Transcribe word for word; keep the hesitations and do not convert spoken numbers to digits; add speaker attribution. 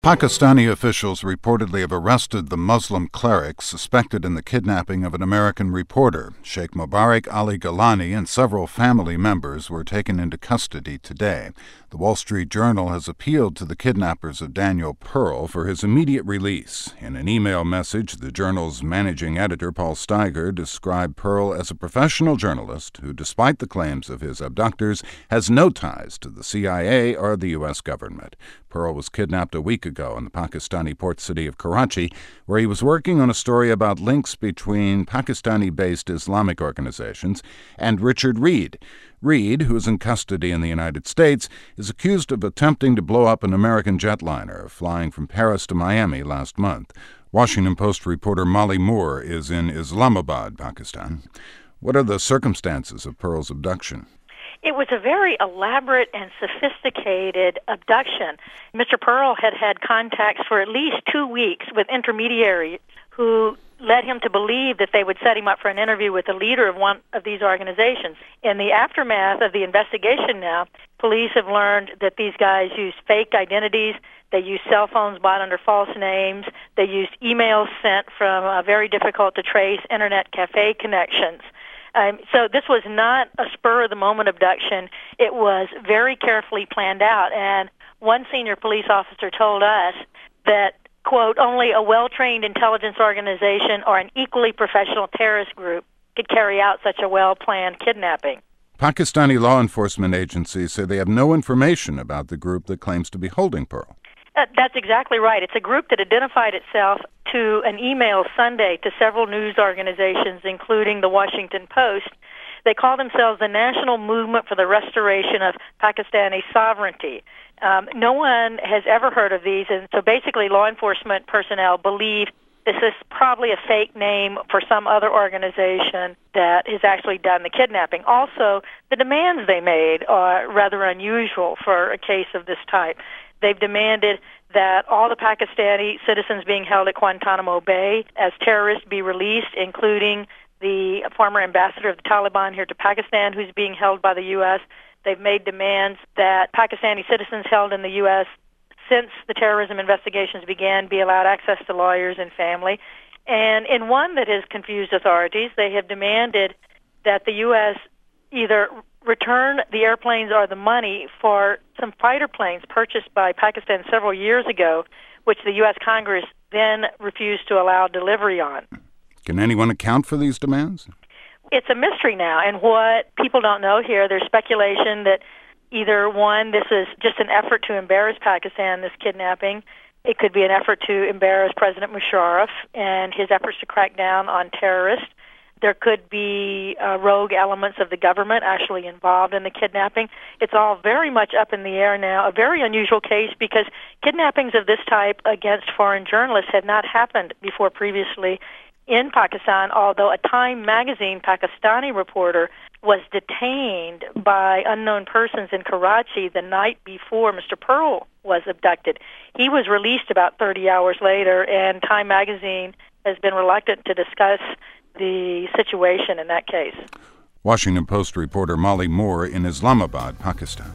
Speaker 1: Pakistani officials reportedly have arrested the Muslim cleric suspected in the kidnapping of an American reporter. Sheikh Mubarak Ali Gilani and several family members were taken into custody today. The Wall Street Journal has appealed to the kidnappers of Daniel Pearl for his immediate release. In an email message, the journal's managing editor, Paul Steiger, described Pearl as a professional journalist who, despite the claims of his abductors, has no ties to the C I A or the U S government. Pearl was kidnapped a week ago in the Pakistani port city of Karachi, where he was working on a story about links between Pakistani-based Islamic organizations and Richard Reid. Reid, who is in custody in the United States, is accused of attempting to blow up an American jetliner flying from Paris to Miami last month. Washington Post reporter Molly Moore is in Islamabad, Pakistan. What are the circumstances of Pearl's abduction?
Speaker 2: It was a very elaborate and sophisticated abduction. Mister Pearl had had contacts for at least two weeks with intermediaries who led him to believe that they would set him up for an interview with the leader of one of these organizations. In the aftermath of the investigation now, police have learned that these guys used fake identities. They used cell phones bought under false names. They used emails sent from uh, very difficult-to-trace Internet cafe connections. Um, so this was not a spur-of-the-moment abduction. It was very carefully planned out. And one senior police officer told us that, quote, only a well-trained intelligence organization or an equally professional terrorist group could carry out such a well-planned kidnapping.
Speaker 1: Pakistani law enforcement agencies say they have no information about the group that claims to be holding Pearl.
Speaker 2: Uh, that's exactly right. It's a group that identified itself to an email Sunday to several news organizations, including the Washington Post. They call themselves the National Movement for the Restoration of Pakistani Sovereignty. Um, no one has ever heard of these, and so basically law enforcement personnel believe this is probably a fake name for some other organization that has actually done the kidnapping. Also, the demands they made are rather unusual for a case of this type. They've demanded that all the Pakistani citizens being held at Guantanamo Bay as terrorists be released, including the former ambassador of the Taliban here to Pakistan, who's being held by the U S. They've made demands that Pakistani citizens held in the U S since the terrorism investigations began be allowed access to lawyers and family. And in one that has confused authorities, they have demanded that the U S either return the airplanes or the money for some fighter planes purchased by Pakistan several years ago, which the U S Congress then refused to allow delivery on.
Speaker 1: Can anyone account for these demands?
Speaker 2: It's a mystery now, and what people don't know here, there's speculation that either, one, this is just an effort to embarrass Pakistan, this kidnapping. It could be an effort to embarrass President Musharraf and his efforts to crack down on terrorists. There could be uh, rogue elements of the government actually involved in the kidnapping. It's all very much up in the air now, a very unusual case because kidnappings of this type against foreign journalists had not happened before previously in Pakistan, although a Time magazine Pakistani reporter was detained by unknown persons in Karachi the night before Mister Pearl was abducted. He was released about thirty hours later, and Time magazine has been reluctant to discuss the situation in that case.
Speaker 1: Washington Post reporter Molly Moore in Islamabad, Pakistan.